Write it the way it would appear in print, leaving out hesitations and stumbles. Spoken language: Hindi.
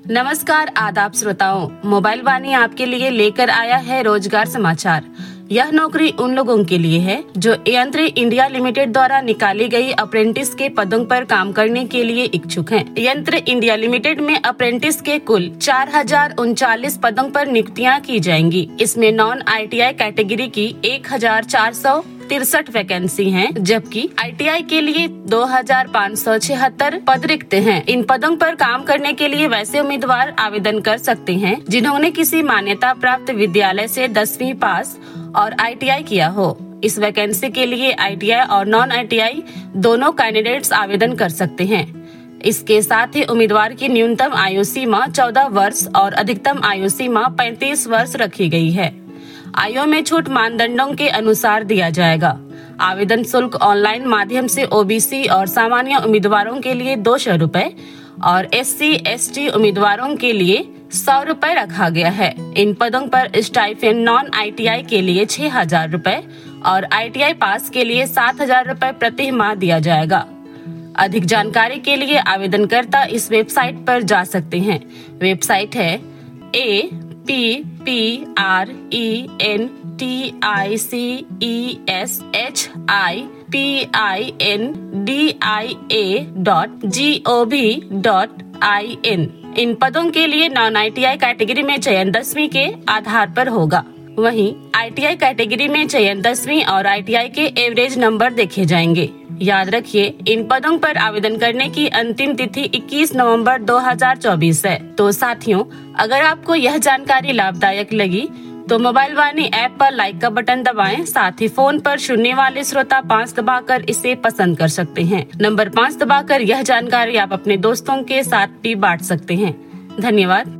नमस्कार आदाब श्रोताओं, मोबाइल वाणी आपके लिए लेकर आया है रोजगार समाचार। यह नौकरी उन लोगों के लिए है जो यंत्र इंडिया लिमिटेड द्वारा निकाली गई अप्रेंटिस के पदों पर काम करने के लिए इच्छुक हैं। यंत्र इंडिया लिमिटेड में अप्रेंटिस के कुल 4039 पदों पर नियुक्तियां की जाएंगी। इसमें नॉन ITI कैटेगरी की 1463 वैकेंसी हैं, जबकि ITI के लिए 2576 पद रिक्त हैं। इन पदों पर काम करने के लिए वैसे उम्मीदवार आवेदन कर सकते हैं जिन्होंने किसी मान्यता प्राप्त विद्यालय से 10वीं पास और ITI किया हो। इस वैकेंसी के लिए ITI और नॉन ITI दोनों कैंडिडेट्स आवेदन कर सकते हैं। इसके साथ ही उम्मीदवार की न्यूनतम आयु सीमा 14 वर्ष और अधिकतम आयु सीमा 35 वर्ष रखी गई है। आयु में छूट मानदंडों के अनुसार दिया जाएगा। आवेदन शुल्क ऑनलाइन माध्यम से OBC और सामान्य उम्मीदवारों के लिए 200 रुपए और SC/ST उम्मीदवारों के लिए 100 रुपए रखा गया है। इन पदों पर स्टाइपेंड नॉन ITI के लिए 6000 रुपए और ITI पास के लिए 7000 रुपए प्रति माह दिया जाएगा। अधिक जानकारी के लिए आवेदनकर्ता इस वेबसाइट पर जा सकते हैं। वेबसाइट है apprenticeshipindia.gov.in। इन पदों के लिए नॉन ITI कैटेगरी में चयन 10वीं के आधार पर होगा। वहीं ITI कैटेगरी में चयन 10वीं और ITI के एवरेज नंबर देखे जाएंगे। याद रखिए, इन पदों पर आवेदन करने की अंतिम तिथि 21 नवंबर 2024 है। तो साथियों, अगर आपको यह जानकारी लाभदायक लगी तो मोबाइल वाणी ऐप पर लाइक का बटन दबाएं। साथ ही फोन पर सुनने वाले श्रोता 5 दबाकर इसे पसंद कर सकते हैं। नंबर 5 दबाकर यह जानकारी आप अपने दोस्तों के साथ भी बांट सकते हैं। धन्यवाद।